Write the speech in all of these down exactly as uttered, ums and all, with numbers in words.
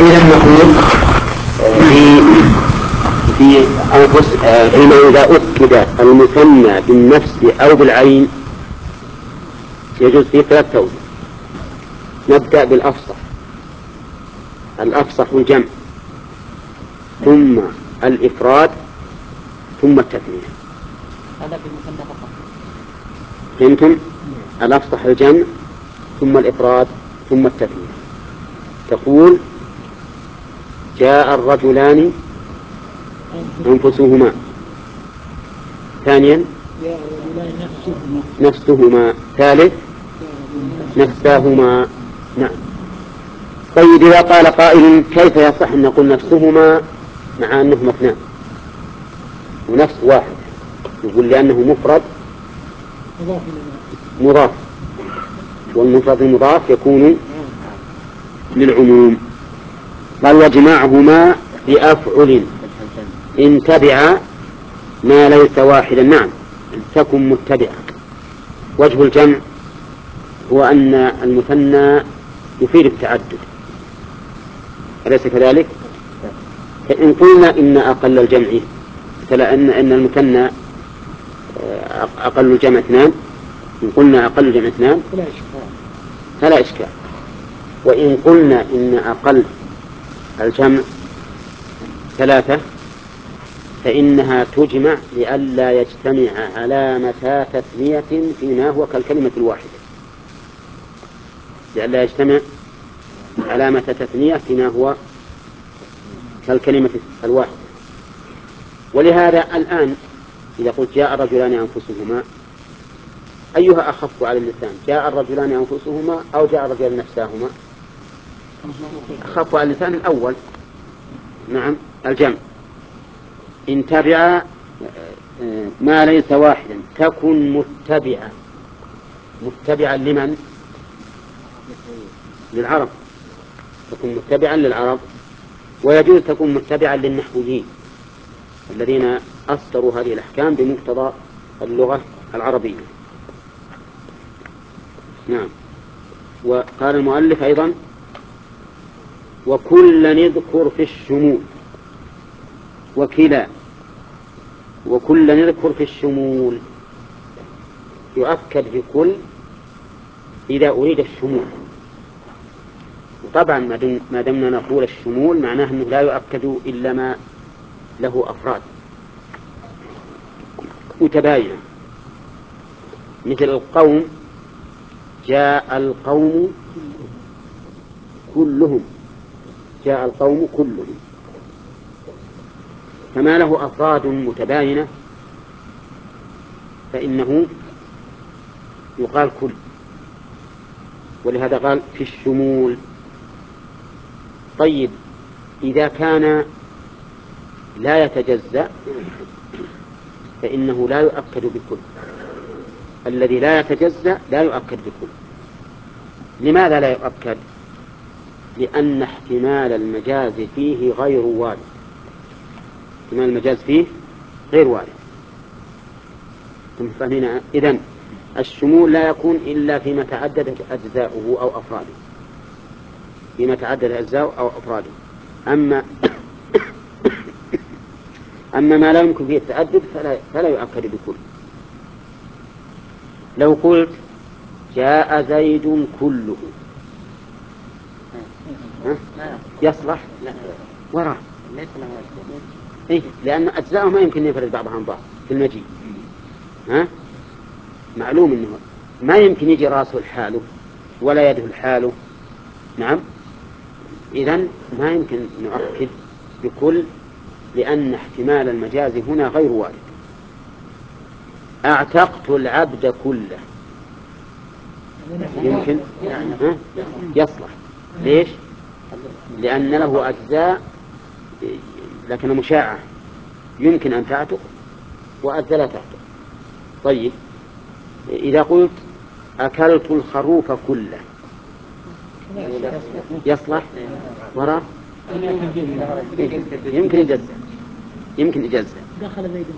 إذا نقول في في أنفس حين إذا أكد المثنى بالنفس أو بالعين يجوز فيه ثلاث توجه. نبدأ بالأفصح. الأفصح الجمع، ثم الإفراد، ثم التثنية. هذا في المثنى فقط. فهمتم؟ الأفصح الجمع، ثم الإفراد، ثم التثنية. تقول جاء الرجلان أنفسهما. ثانيا نفسهما. ثالث نفساهما. نعم. طيب إذا قال قائل كيف يصح أن نقول نفسهما مع أنهما اثنان ونفس واحد؟ يقول لأنه مفرد مضاف، والمفرد المضاف يكون للعموم. قال وجماعهما بأفعل إن تبع ما ليس واحدا. نعم، تكن متبعة. وجه الجمع هو أن المثنى يفيد التعدد، أليس كذلك؟ فإن قلنا إن أقل الجمع فلا أن أن المثنى أقل الجمع اثنان، إن قلنا أقل الجمع اثنان فلا إشكال. وإن قلنا إن أقل الجمع ثلاثة فإنها تجمع لئلا يجتمع علامة تثنية فيما هو كالكلمة الواحدة، لئلا يجتمع علامة تثنية فيما هو كالكلمة الواحدة. ولهذا الآن إذا قلت جاء الرجلان أنفسهما أيها أخف على اللسان، جاء الرجلان أنفسهما أو جاء الرجلان نفساهما؟ أخف على اللسان الأول. نعم، الجمع. إن تبع ما ليس واحدا تكن متبعا. متبعا لمن؟ للعرب، تكن متبعا للعرب. ويجوز تكون متبعا للنحويين الذين أصدروا هذه الأحكام بمقتضى اللغة العربية. نعم. وقال المؤلف أيضا وكل نذكر في الشمول وكلا. وكل نذكر في الشمول يؤكد بكل إذا أريد الشمول. وطبعا ما دمنا نقول الشمول معناه أنه لا يؤكد إلا ما له أفراد متباينة، مثل القوم جاء القوم كلهم، جاء القوم كلهم. فما له أفراد متباينة فإنه يقال كل. ولهذا قال في الشمول. طيب إذا كان لا يتجزأ فإنه لا يؤكد بكل. الذي لا يتجزأ لا يؤكد بكل. لماذا لا يؤكد؟ لأن احتمال المجاز فيه غير وارد. احتمال المجاز فيه غير وارد. فهنا إذن الشمول لا يكون إلا فيما تعددت أجزاؤه أو أفراده، فيما تعدد أجزاؤه أو أفراده. أما أما ما لا يمكن فيه التعدد فلا, فلا يؤكد بكل. لو قلت جاء زيد كله يصلح وراه، إيه؟ لأن أجزاؤه ما يمكن يفرد بعضها عن بعض في المجيء. ها؟ معلوم أنه ما يمكن يجي راسه الحاله ولا يده الحاله. نعم. إذن ما يمكن نؤكد بكل لأن احتمال المجاز هنا غير وارد. أعتقت العبد كله يمكن ها؟ يصلح. ليش؟ لأن له أجزاء لكن مشاعة يمكن أن تعتق وأجزاء لا تعتق. طيب إذا قلت أكلت الخروف كله يصلح وراء؟ يمكن يجزء، يمكن يجزء. دخل زيد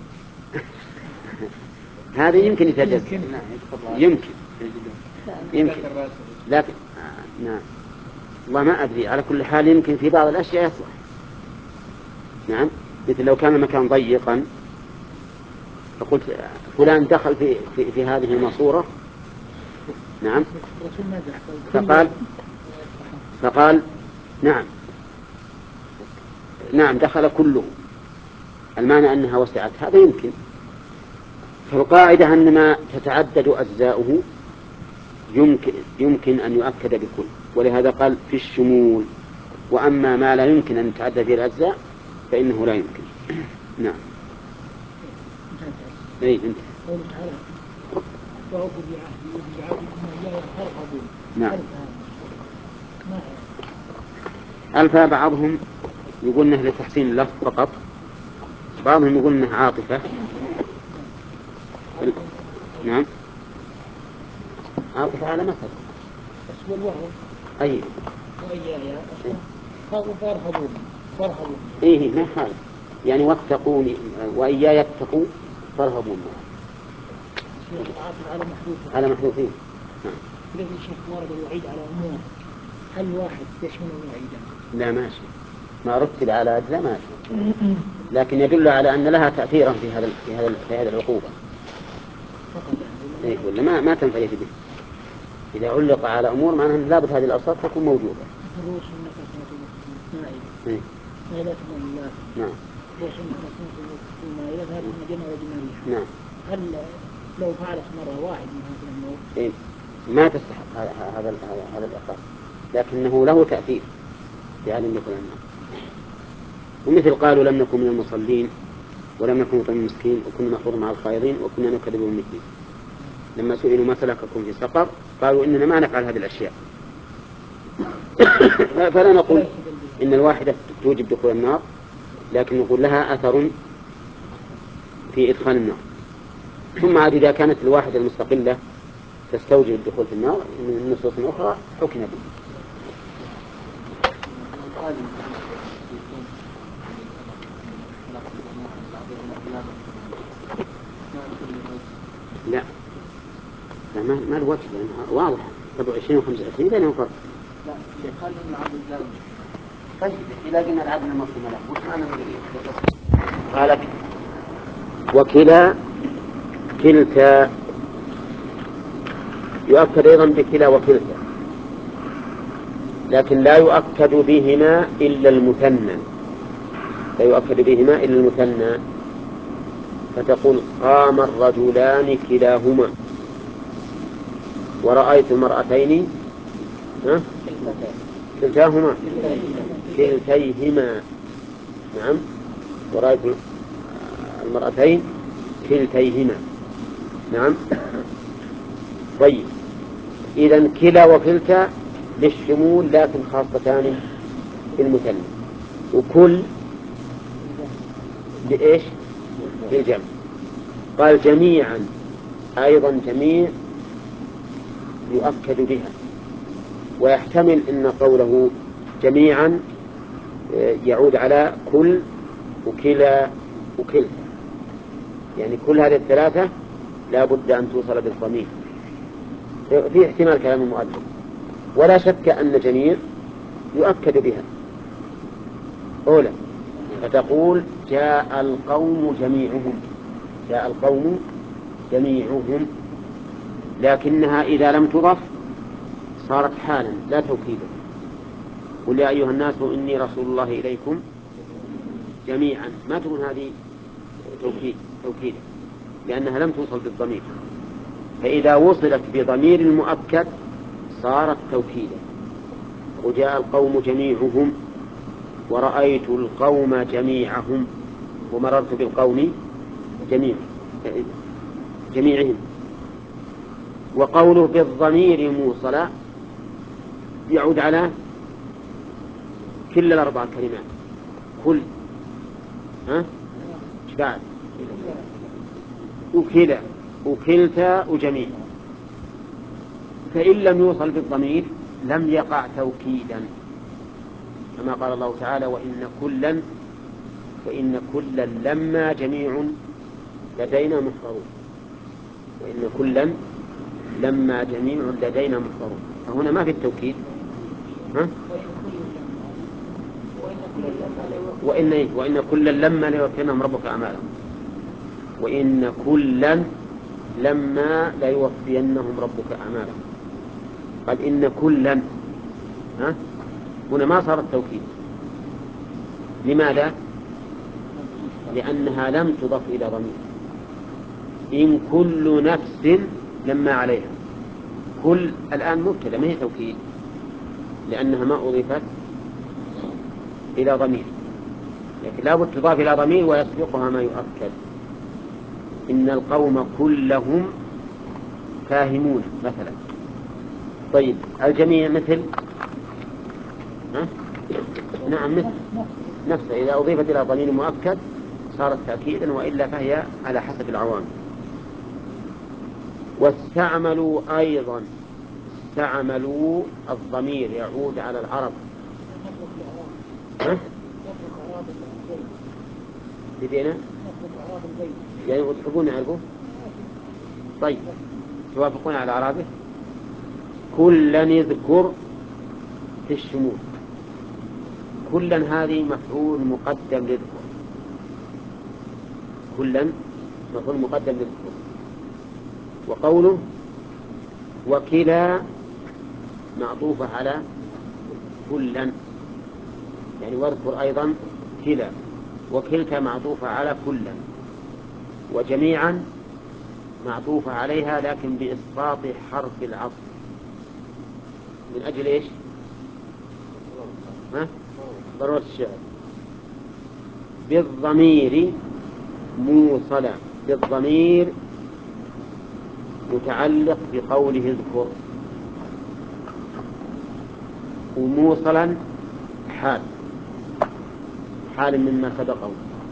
هذا يمكن يتجزء، يمكن يمكن لكن نعم والله ما أدري، على كل حال يمكن في بعض الأشياء يصلح. نعم، مثل لو كان المكان ضيقا فقلت فلان دخل في, في, في هذه الماسورة. نعم، فقال فقال نعم نعم دخل كله، المعنى أنها وسعت، هذا يمكن. فالقاعدة أن ما تتعدد أجزاؤه يمكن, يمكن أن يؤكد بكل، ولهذا قال في الشمول. وأما ما لا يمكن أن يتعدد به الأجزاء فإنه لا يمكن. نعم. أي أنت. نعم. ألف بعضهم يقول إنه لتحسين اللفظ فقط، بعضهم يقول إنه عاطفة. نعم، عاطفة على مثل. أي إيه ما حال يعني واتقوني وإياي يتقوا فارهبون على محذوفين. نعم. لكن الشيخ ورد الوعيد على أمور، هل واحد يشمل وعيدا؟ لا ماشي، ما رتب على أجزاء ماشي، لكن يدل على أن لها تأثيرا في هذا في هذا في هذه العقوبة. إيه ولا ما ما تنفع به إذا علق على أمور معناها لابد هذه الأوصاف تكون موجودة. إيه. نعم. نعم. هل لو فعلت مرة واحد من هذه الأمور إيه؟ ما تستحق هذا هذا هذا العقاب، لكنه له تأثير يعني مثلا. ومثل قالوا لم نكن من المصلين ولم نكن نطعم المسكين وكنا نخوض مع الخائضين وكنا نكذب بيوم الدين. لما سئلوا ما سلككم في سقر قالوا إننا ما نفعل هذه الأشياء. فلا نقول إن الواحدة توجب دخول النار، لكن نقول لها أثر في إدخال النار. ثم عاد إذا كانت الواحدة المستقلة تستوجب الدخول في النار من نصوص أخرى حكم به. لا لا ما ما الوجه واضح سبعة وعشرين وخمسة وعشرين بينهم فرق. لا قال إن العبد الزاوية. طيب إذا قلنا العبد المسلم له وش معنى قالت وكلا كلتا يؤكد أيضا بكلا وكلتا، لكن لا يؤكد بهما إلا المثنى، لا يؤكد بهما إلا المثنى. فتقول قام الرجلان كلاهما ورأيت المرأتين ها؟ كلتاهما كلتيهما. نعم، ورأيت المرأتين كلتيهما. نعم. طيب إذن كلا وكلتا للشمول لكن خاصتان بالمثنى، وكل لإيش؟ للجمع. قال جميعا أيضا جميع يؤكد بها، ويحتمل أن قوله جميعا يعود على كل وكلا وكلتا، يعني كل هذه الثلاثة لا بد أن توصل بالضمير، في احتمال كلام المؤلف. ولا شك أن جميع يؤكد بها. أولا فتقول جاء القوم جميعهم، جاء القوم جميعهم، لكنها إذا لم تضف صارت حالا لا توكيدا. قل يا أيها الناس إني رسول الله إليكم جميعا، ما تكون هذه توكيد توكيدا لأنها لم توصل بالضمير. فإذا وصلت بضمير المؤكد صارت توكيدا. وجاء القوم جميعهم ورأيت القوم جميعهم ومررت بالقوم جميع جميعهم. وقوله بالضمير موصلا يعود على كل الأربع كلمات، كل ها ايش بعد وكلا وكلتا وجميع. فإن لم يوصل بالضمير لم يقع توكيدا، كما قال الله تعالى وإن كلا وإن كلا لما جميع لدينا محضرون، وإن كلا لما جميع لدينا محضرون. فهنا ما في التوكيد ها؟ وإن إيه؟ وإن كلا لما ليوفينهم ربك أعمالهم. وإن كلا لما ليوفينهم ربك أعمالهم. قال إن كلا، ها؟ هنا ما صار التوكيد. لماذا؟ لأنها لم تضف إلى ضمير. إن كل نفس لما عليها. كل الآن مبتدأ ما هي توكيد، لأنها ما أضيفت إلى ضمير، لكن لا بد تضاف إلى ضمير ويسبقها ما يؤكد. إن القوم كلهم فاهمون مثلا. طيب الجميع مثل، ها؟ نعم مثل نفسه، إذا أضيفت إلى ضمير مؤكد صارت تأكيدا، وإلا فهي على حسب العوامل. واستعملوا أيضا. استعملوا الضمير يعود على العرب. بدينا يعني تحبون نعرفه. طيب توافقون على أعرابه. كلا يذكر في الشمول. كلا هذه مفعول مقدم لذكر. كلا مفعول مقدم لذكر. وقوله وكلا معطوفة على كلا، يعني واذكر أيضا كلا. وكلتا معطوفة على كلا. وجميعا معطوفة عليها لكن بإسقاط حرف العطف. من أجل إيش؟ ها؟ ضرورة الشعر. بالضمير موصلا. بالضمير متعلق بقوله اذكر، وموصلا حال حال مما سبقه،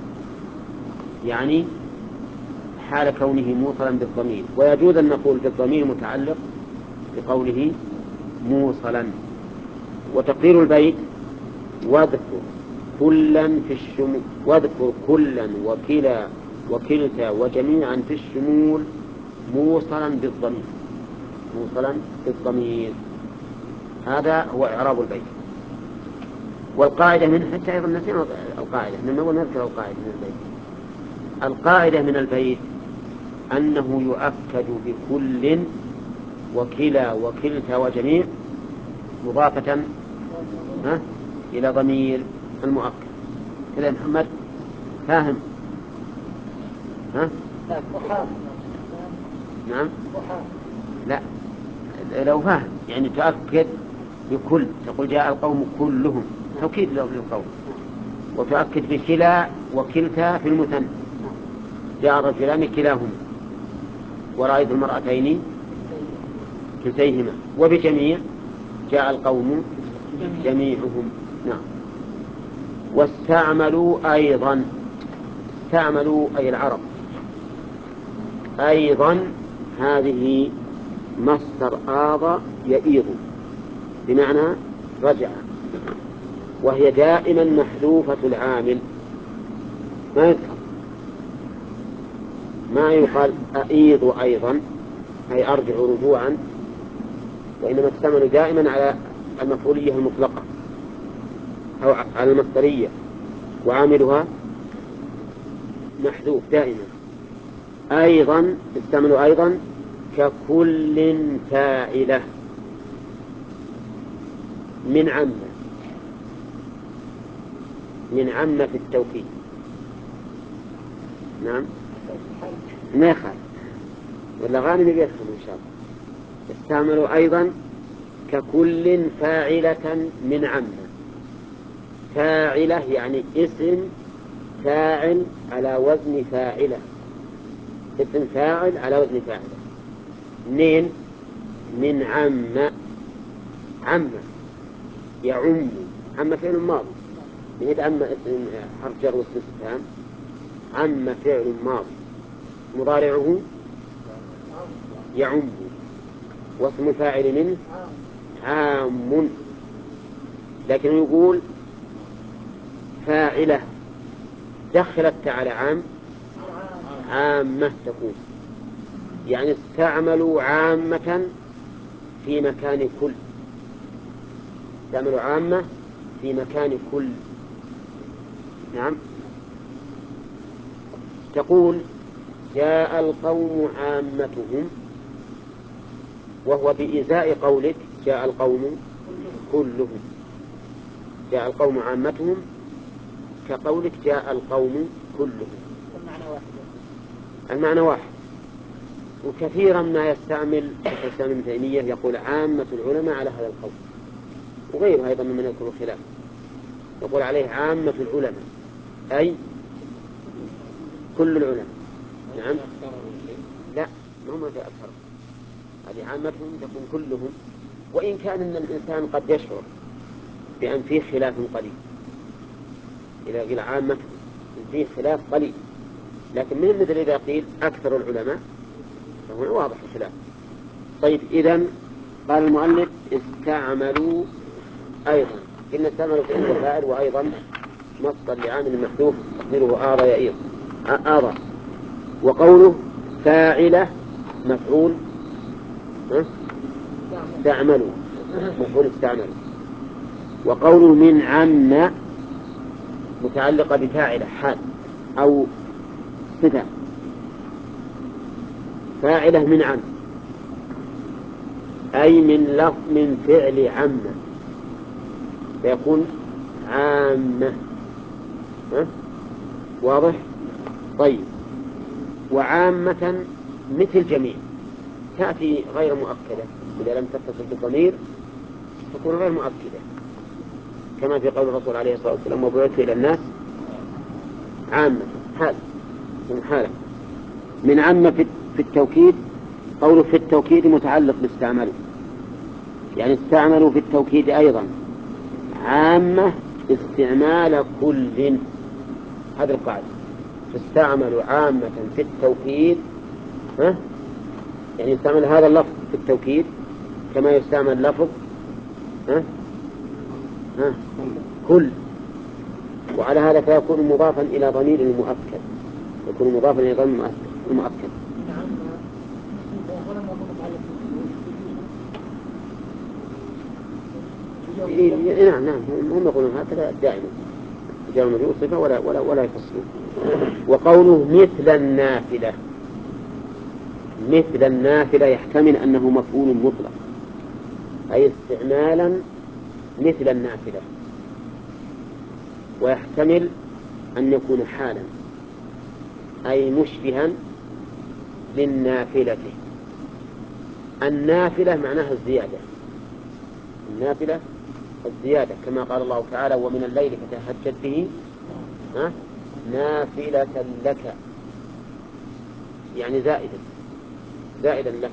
يعني حال كونه موصلا بالضمير. ويجوز أن نقول بالضمير متعلق بقوله موصلا. وتقدير البيت واذكر كلا في الشمول. واذكر كلا وكلا وكلتا وجميعا في الشمول موصلا بالضمير. موصلا بالضمير. هذا هو إعراب البيت. والقاعدة من حتى أيضا نسينا القاعدة من أول نذكر القاعدة من البيت. القاعدة من البيت أنه يؤكد بكل وكلا وكلتا وجميع مضافة ها؟ إلى ضمير المؤكد. كذا محمد فاهم؟ ها؟ نعم. لا لو فاهم يعني تؤكد بكل، تقول جاء القوم كلهم توكيد للقوم. وتؤكد بكلا وكلتا في المثنى، جاء الرجلان كلاهما ورأيت المرأتين كلتيهما. وبجميع جاء القوم جميعهم. نعم. واستعملوا أيضا. استعملوا أي العرب. أيضا هذه مصدر آض يئيض بمعنى رجع، وهي دائما محذوفة العامل. ما يذكر ما يقال أئيض أيضا أي أرجع رجوعا، وإنما تستعمل دائما على المفعولية المطلقة أو على المصدرية، وعاملها محذوف دائما. أيضا تستعمل أيضا ككل فاعلة من عمة. من عمة في التوكيد. نعم ما يخالف ولا غانم بيفهم إن شاء الله. استعملوا أيضا ككل فاعلة من عمة. فاعلة يعني اسم فاعل على وزن فاعلة. اسم فاعل على وزن فاعلة. منين؟ من عمة. عمة يعم. عم فعل ماضي. من عم اسم حرف جر واستفهام. عم فعل ماضي مضارعه يعم، واسم الفاعل منه عام. لكن يقول فاعلة دخلت على عام عامة تكون، يعني استعملوا عامة في مكان كل. استعملوا عامة في مكان كل. نعم. تقول جاء القوم عامتهم، وهو بإزاء قولك جاء القوم كلهم. جاء القوم عامتهم كقولك جاء القوم كلهم، المعنى واحد. المعنى واحد. وكثيرا ما يستعمل الإسلام ابن تيمية يقول عامة العلماء على هذا القول، وغيره أيضا من يذكر الخلاف يقول عليه عامة العلماء أي كل العلماء. نعم. لا، ما هم في أكثر، هذه عامتهم تكون كلهم، وإن كان إن الإنسان قد يشعر بأن فيه خلاف قليل. إذا قيل عامتهم فيه خلاف قليل، لكن من مثل إذا قيل أكثر العلماء فهو واضح الخلاف. طيب، إذن قال المؤلف استعملوا أيضا، إن استعملوا في أمر فاعل، وأيضا مصدر لعامل محذوف تقديره آضى يئيض آضى. وقوله فاعلة مفعول استعملوا مفعول استعملوا. وقوله من عم متعلقة بفاعلة حال أو صفة. فاعلة من عم أي من لفظ من فعل عم، فيكون عامة. ها؟ واضح؟ طيب. وعامة مثل جميع تأتي غير مؤكدة، إذا لم تتصل بالضمير تكون غير مؤكدة، كما في قول الرسول عليه الصلاة والسلام وبعثت إلى الناس عامة حال من حالة. من عامة في التوكيد، قوله في التوكيد متعلق باستعملوا، يعني استعملوا في التوكيد أيضا عامة استعمال كل. هذه القاعدة، استعملوا عامة في التوكيد، ها؟ يعني يستعمل هذا اللفظ في التوكيد كما يستعمل لفظ ها؟ ها؟ كل. وعلى هذا فيكون مضافا إلى ضمير المؤكد، يكون مضافا إلى ضمير المؤكد. نعم نعم هم يقولون هكذا دائما، جاء المجرور صفة ولا ولا ولا يفصلون. وقوله مثل النافلة، مثل النافلة يحتمل أنه مفعول مطلق، أي استعمالا مثل النافلة، ويحتمل أن يكون حالا أي مشبها للنافلة. النافلة معناها الزيادة، النافلة الزيادة، كما قال الله تعالى ومن الليل فتهجد به ها؟ نافلة لك، يعني زائدا زائدا لك.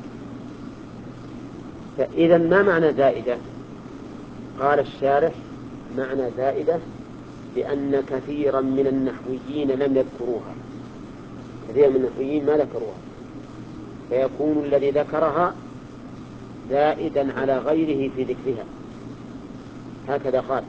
فإذا ما معنى زائدة؟ قال الشارح معنى زائدة لأن كثيرا من النحويين لم يذكروها، كثيرا من النحويين ما ذكروها، فيكون الذي ذكرها زائدا على غيره في ذكرها، هكذا قال.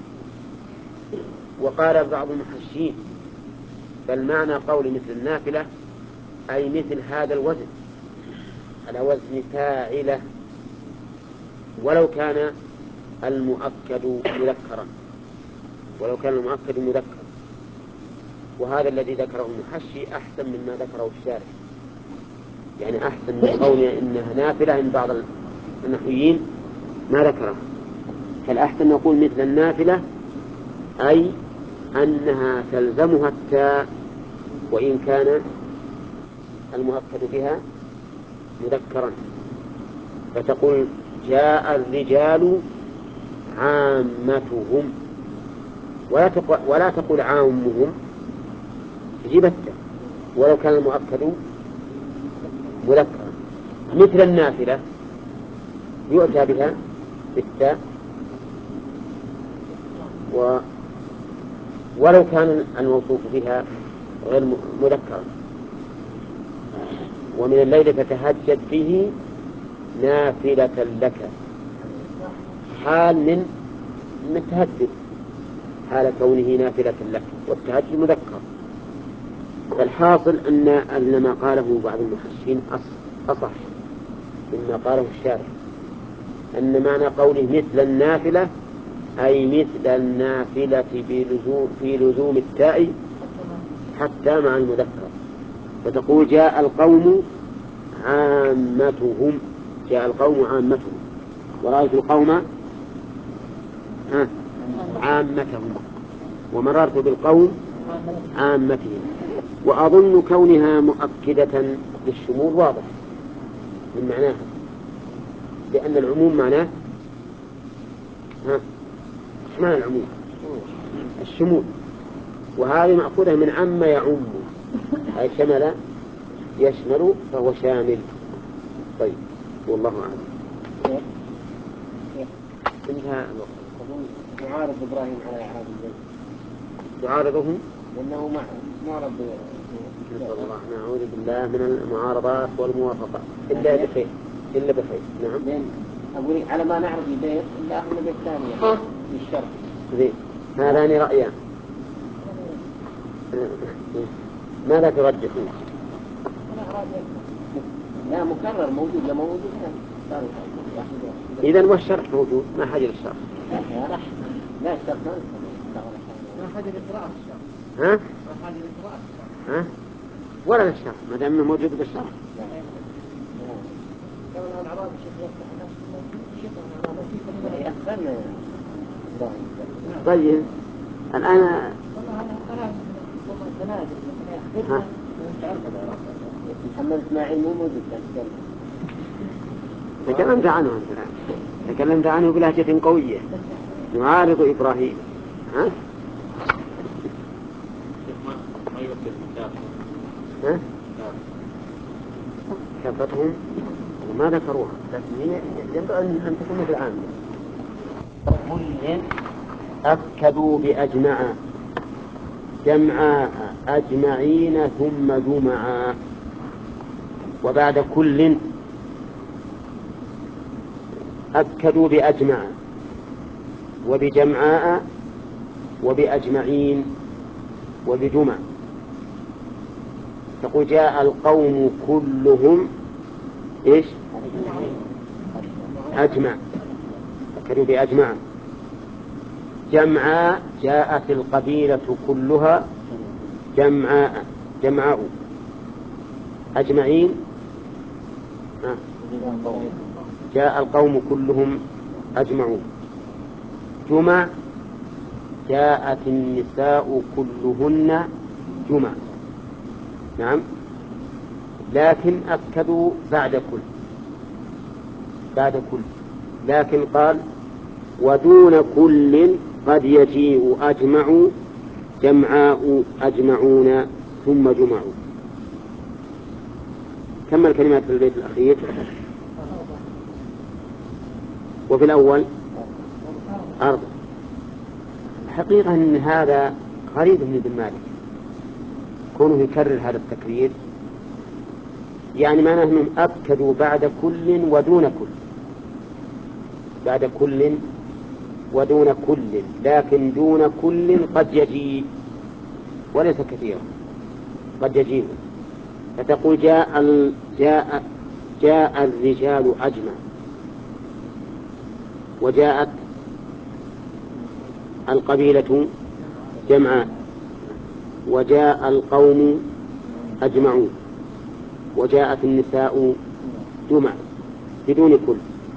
وقال بعض المحشين بل معنى قول مثل النافلة أي مثل هذا الوزن، على وزن فاعلة، ولو كان المؤكد مذكرا، ولو كان المؤكد مذكرا. وهذا الذي ذكره المحشي أحسن مما ذكره الشارح، يعني أحسن من قوله إنها نافلة إن بعض النحويين ما ذكره. فالأحسن نقول مثل النافلة أي أنها تلزمها التاء وإن كان المؤكد بها مذكرا، فتقول جاء الرجال عامتهم، ولا تقول, ولا تقول عامهم، تجيب التاء ولو كان المؤكد مذكرا. مثل النافلة يؤتى بها بالتاء و ولو كان الموصوف بها غير مذكرا. ومن الليل فتهجد به نافلة لك، حال من من التهجد، حال كونه نافلة لك، والتهجد مذكر. فالحاصل أن ما قاله بعض المحشين أصح مما قاله الشارع، أن معنى قوله مثل النافلة أي مثل النافلة بلزوم في لزوم التاء حتى مع المذكر. فتقول جاء القوم عامتهم، جاء القوم عامتهم، ورأيت القوم عامتهم، ومررت بالقوم عامتهم. وأظن كونها مؤكدة للشمول واضح من معناها، لأن العموم معناه ها ايش معنى العموم؟ الشمول، وهذه مأخوذة من عم يعم، أي شمل يشمل فهو شامل. طيب والله أعلم. انتهى الوقت. يعارض إبراهيم على إعراب البيت، يعارضهم لأنه معرض. الله نعوذ بالله من المعارضات والموافقات إلا بخير، إلا بخير. نعم. أقول على ما نعرف البيت إلا أخذ البيت الثاني للشرط. زين، هذان رأيان. ماذا ترجحون؟ لا مكرر موجود، لا موجود. إذا والشرط موجود، ما حاجة للشرط. لا الشرط ما حاجة للقراءة الشرط. ها؟ ما حاجة للقراءة الشرط. ها؟ ولا للشرط ما دام إنه موجود بالشرط. لو الأعراب الشيخ طيب الآن محمد إسماعيل مو موجود. تكلمت عنه أنت، تكلمت عنه بلهجة قوية يعارض إبراهيم. ها؟ ها؟ كفتهم وما ذكروها، لكن هي ينبغي أن تكون مثل العام. كل أكدوا بأجمع، جمعاء أجمعين ثم جمعا. وبعد كل أكدوا بأجمع وبجمعاء وبأجمعين وبجمع. تقول جاء القوم كلهم إيش؟ أجمع، أكدوا بأجمع. جمعاء جاءت القبيلة كلها جمعاء، جمعاء. أجمعين جاء القوم كلهم أجمعون. جمع جاءت النساء كلهن جمع. نعم. لكن أكدوا بعد كل، بعد كل، لكن قال ودون كل قد يجيء أجمع، جمعاء أجمعون ثم جمعوا. كم الكلمات في البيت الأخير؟ وفي الأول أربع. حقيقة أن هذا غريب من ابن مالك كونه يكرر هذا التكرير، يعني معناه أنهم أكدوا بعد كل ودون كل، بعد كل ودون كل، لكن دون كل قد يجيء وليس كثيرا، قد يجيء. فتقول جاء ال... جاء جاء الرجال أجمع، وجاءت القبيلة جمعاء، وجاء القوم أجمعون، وجاءت النساء جمع بدون كل.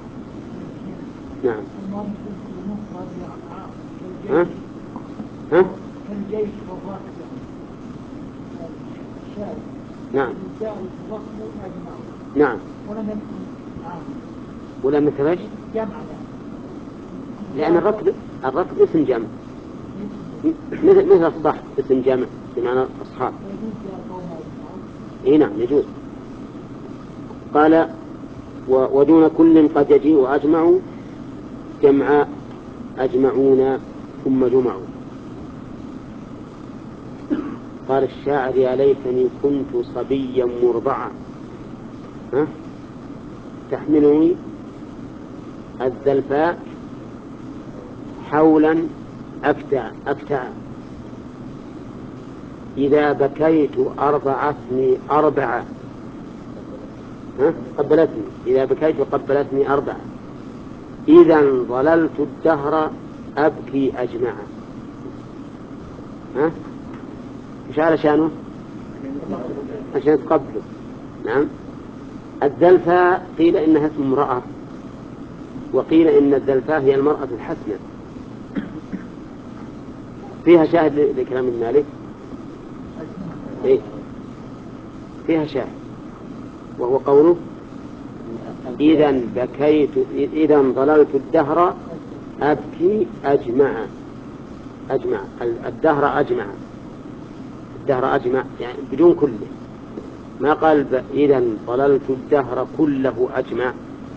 نعم. ها؟ ها؟ كالجيش والرهب. نعم. نعم. ولا مثل ايش؟ لأن الركب الركب اسم جمع، مثل مثل الصح اسم جمع بمعنى أصحاب. إيه نعم يجوز. قال ودون كل قد يجيء أجمعوا، جمعاء أجمعون ثم جمعوا. قال الشاعر يا ليتني كنت صبيا مرضعا، ها؟ تحملني الزلفاء حولا أفتع أفتع، إذا بكيت أرضعتني أربعة، ها؟ قبلتني، إذا بكيت قبلتني أربعة، إذا ظللت الدهر أبكي أجمع. ها؟ مش علشانه؟ عشان تقبله. نعم. الذلفاء قيل إنها اسم امرأة، وقيل إن الذلفاء هي المرأة الحسنة. فيها شاهد لكلام ابن مالك؟ إيه؟ فيها شاهد، وهو قوله إذا بكيت إذا ضللت الدهر أبكي أجمع. أجمع الدهر أجمع، الدهر أجمع يعني بدون كله، ما قال إذا ضللت الدهر كله أجمع.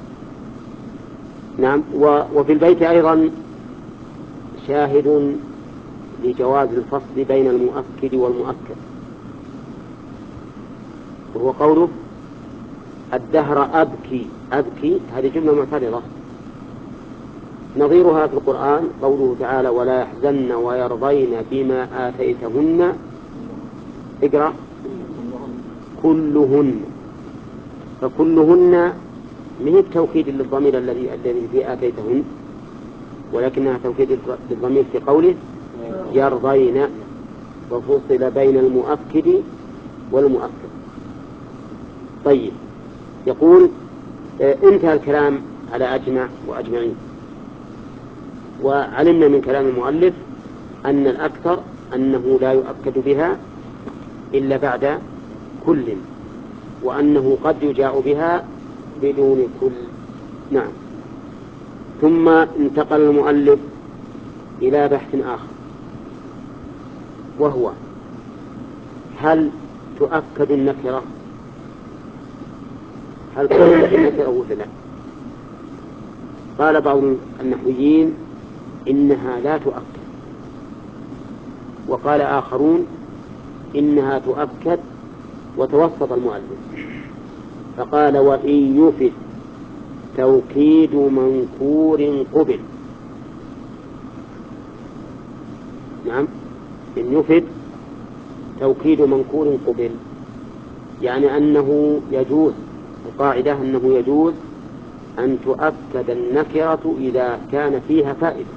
نعم. وفي البيت أيضا شاهد لجواز الفصل بين المؤكد والمؤكد، وهو قوله الدهر أبكي. أبكي هذه جملة معترضة، نظيرها في القرآن قوله تعالى ولا يحزن ويرضين بما آتيتهن. اقرأ كلهن. فكلهن من التوكيد للضمير الذي الذي في آتيتهن، ولكنها توكيد للضمير في قوله يرضين، وفصل بين المؤكد والمؤكد. طيب، يقول انتهى الكلام على أجمع وأجمعين، وعلمنا من كلام المؤلف أن الأكثر أنه لا يؤكد بها إلا بعد كل، وأنه قد يجاء بها بدون كل. نعم. ثم انتقل المؤلف إلى بحث آخر، وهو هل تؤكد النكرة؟ هل تؤكد النكرة ولا لا؟ قال بعض النحويين إنها لا تؤكد، وقال آخرون إنها تؤكد، وتوسط المؤلف فقال وإن يفد توكيد منكور قبل. نعم، إن يفد توكيد منكور قبل، يعني أنه يجوز، القاعدة أنه يجوز أن تؤكد النكرة إذا كان فيها فائدة.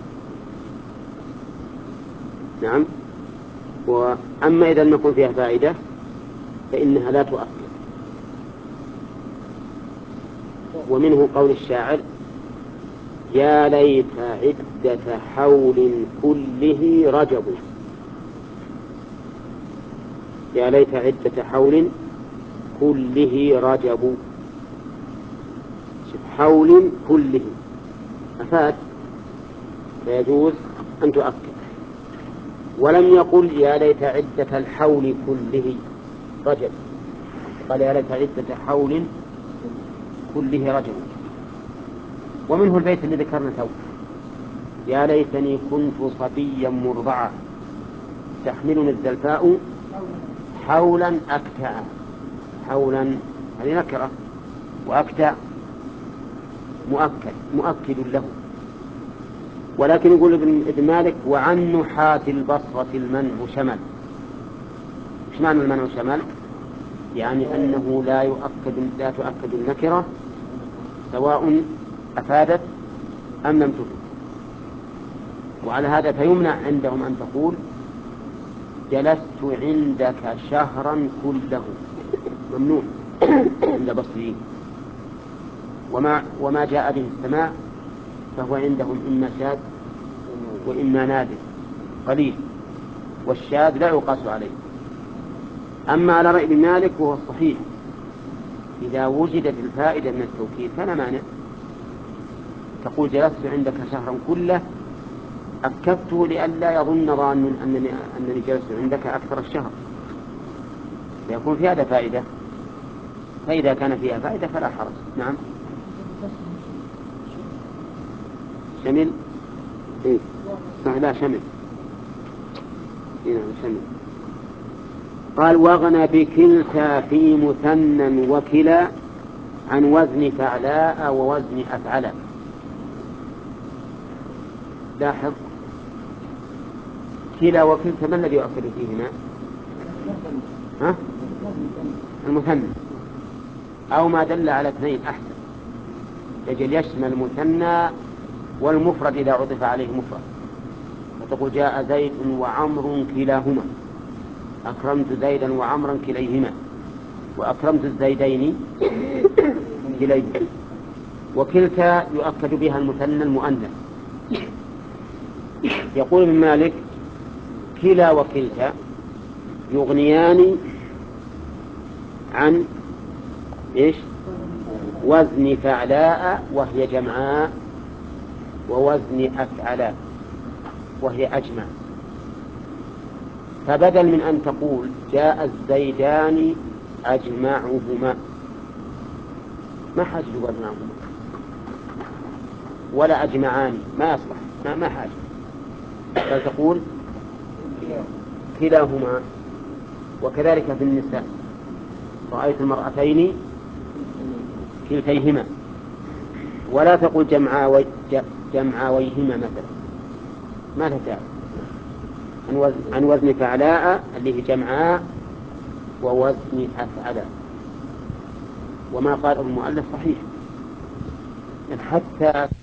نعم. وأما إذا لم يكن فيها فائدة فإنها لا تؤكد. ومنه قول الشاعر يا ليت عدة حول كله رجب. يا ليت عدة حول كله رجب. حول كله أفاد، فيجوز أن تؤكد. ولم يقل يا ليت عدة الحول كله رجب، قال يا ليت عدة حول كله رجب. ومنه البيت الذي ذكرنا تو يا ليتني كنت صبيا مرضعا تحملني الزلفاء حولا أكتع. حولا هذه نكرة، وأكتع مؤكد مؤكد له. ولكن يقول ابن مالك وعن نحاة البصرة المنع شمل. ايش معنى المنع شمل؟ يعني أنه لا يؤكد لا تؤكد النكرة سواء أفادت أم لم تفد. وعلى هذا فيمنع عندهم أن تقول جلست عندك شهرا كله، ممنوع عند بصريين. وما, وما جاء به السماع فهو عندهم إما شاذ وإما نادر قليل، والشاذ لا يقاس عليه. أما على رأي ابن مالك وهو الصحيح إذا وجدت الفائدة من التوكيد فلا مانع. تقول جلست عندك شهرا كله أكدته لئلا يظن ظان أنني, أنني جلست عندك أكثر الشهر، فيكون في هذا فائدة. فإذا كان فيها فائدة فلا حرج. نعم. شمل إيه؟ لا شمل إيه شمل. قال واغنى بكلتا في مثنى وكلا عن وزن فعلاء ووزن أفعلا. لاحظ كلا وكلتا ما الذي يؤكد فيهما؟ ها؟ المثنى أو ما دل على اثنين أحسن، يجب يشمل المثنى والمفرد إذا عطف عليه مفرد. تقول جاء زيد وعمر كلاهما، أكرمت زيدا وعمرا كليهما، وأكرمت الزيدين كليهما. وكلتا يؤكد بها المثنى المؤنث. يقول ابن مالك كلا وكلتا يغنيان عن إيش؟ وزن فعلاء وهي جمعاء، ووزن أفعلاء وهي أجمع. فبدل من أن تقول جاء الزيدان أجمعهما، ما حاجة تقول أجمعهما، ولا أجمعان، ما يصلح، ما, ما حاجة، بل تقول كلاهما. وكذلك في النساء رأيت المرأتين كلتيهما، ولا تقول جمعاوي جمعاويهما مثلا، ما تتعب عن وزن, عن وزن فعلاء اللي هي جمعاء ووزن أفعلاء. وما قال المؤلف صحيح حتى